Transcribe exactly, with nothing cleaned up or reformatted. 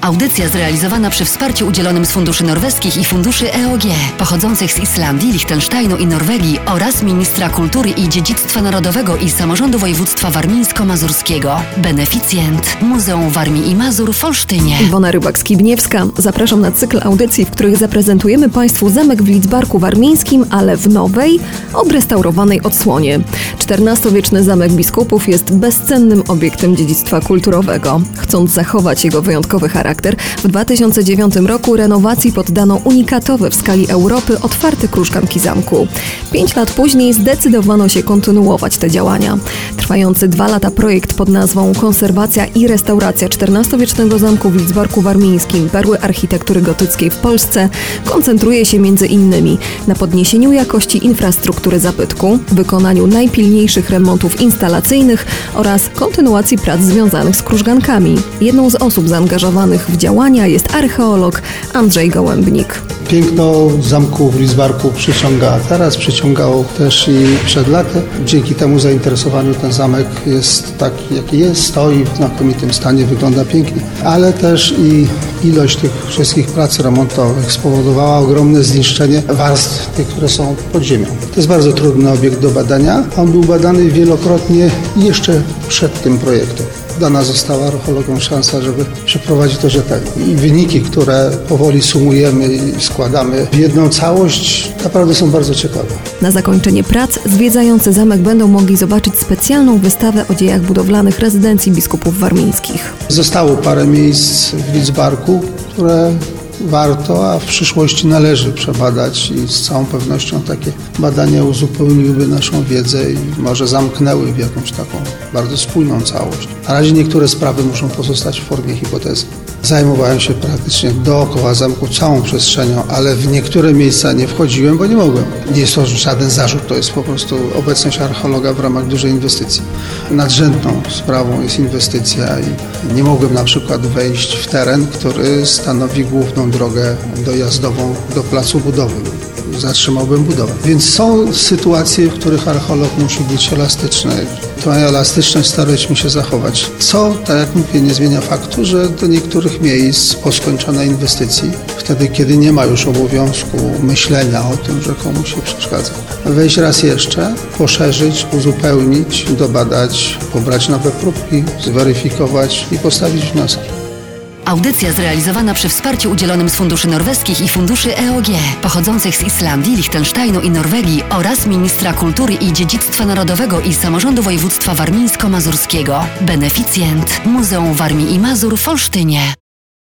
Audycja zrealizowana przy wsparciu udzielonym z funduszy norweskich i funduszy E O G, pochodzących z Islandii, Liechtensteinu i Norwegii oraz Ministra Kultury i Dziedzictwa Narodowego i Samorządu Województwa Warmińsko-Mazurskiego. Beneficjent Muzeum Warmii i Mazur w Olsztynie. Iwona Rybak-Skibniewska. Zapraszam na cykl audycji, w których zaprezentujemy Państwu zamek w Lidzbarku Warmińskim, ale w nowej, odrestaurowanej odsłonie. czternastowieczny Zamek Biskupów jest bezcennym obiektem dziedzictwa kulturowego. Chcąc zachować jego wyjątkowy charakter, w dwa tysiące dziewiątym roku renowacji poddano unikatowe w skali Europy otwarte krużganki zamku. Pięć lat później zdecydowano się kontynuować te działania. Trwający dwa lata projekt pod nazwą Konserwacja i restauracja czternastowiecznego zamku w Lidzbarku Warmińskim, perły architektury gotyckiej w Polsce, koncentruje się między innymi na podniesieniu jakości infrastruktury zabytku, wykonaniu najpilniejszych remontów instalacyjnych oraz kontynuacji prac związanych z krużgankami. Jedną z osób zaangażowanych w działania jest archeolog Andrzej Gołębnik. Piękno zamku w Lidzbarku przyciąga teraz, przyciągało też i przed laty. Dzięki temu zainteresowaniu ten zamek jest taki, jaki jest, stoi w znakomitym stanie, wygląda pięknie. Ale też i ilość tych wszystkich prac remontowych spowodowała ogromne zniszczenie warstw, tych, które są pod ziemią. To jest bardzo trudny obiekt do badania. On był badany wielokrotnie jeszcze przed tym projektem. Dana została archeologom szansa, żeby przeprowadzić to rzetelnie. I wyniki, które powoli sumujemy i składamy w jedną całość, naprawdę są bardzo ciekawe. Na zakończenie prac zwiedzający zamek będą mogli zobaczyć specjalną wystawę o dziejach budowlanych rezydencji biskupów warmińskich. Zostało parę miejsc w Lidzbarku, które warto, a w przyszłości należy przebadać i z całą pewnością takie badania uzupełniłyby naszą wiedzę i może zamknęły w jakąś taką bardzo spójną całość. Na razie niektóre sprawy muszą pozostać w formie hipotezy. Zajmowałem się praktycznie dookoła zamku całą przestrzenią, ale w niektóre miejsca nie wchodziłem, bo nie mogłem. Nie jest to żaden zarzut, to jest po prostu obecność archeologa w ramach dużej inwestycji. Nadrzędną sprawą jest inwestycja i nie mogłem na przykład wejść w teren, który stanowi główną drogę dojazdową do placu budowy. Zatrzymałbym budowę. Więc są sytuacje, w których archeolog musi być elastyczny. Tą elastyczność staraliśmy się zachować. Co, tak jak mówię, nie zmienia faktu, że do niektórych miejsc po skończonej inwestycji, wtedy kiedy nie ma już obowiązku myślenia o tym, że komuś się przeszkadza, wejść raz jeszcze, poszerzyć, uzupełnić, dobadać, pobrać nowe próbki, zweryfikować i postawić wnioski. Audycja zrealizowana przy wsparciu udzielonym z funduszy norweskich i funduszy E O G, pochodzących z Islandii, Liechtensteinu i Norwegii oraz Ministra Kultury i Dziedzictwa Narodowego i Samorządu Województwa Warmińsko-Mazurskiego. Beneficjent Muzeum Warmii i Mazur w Olsztynie.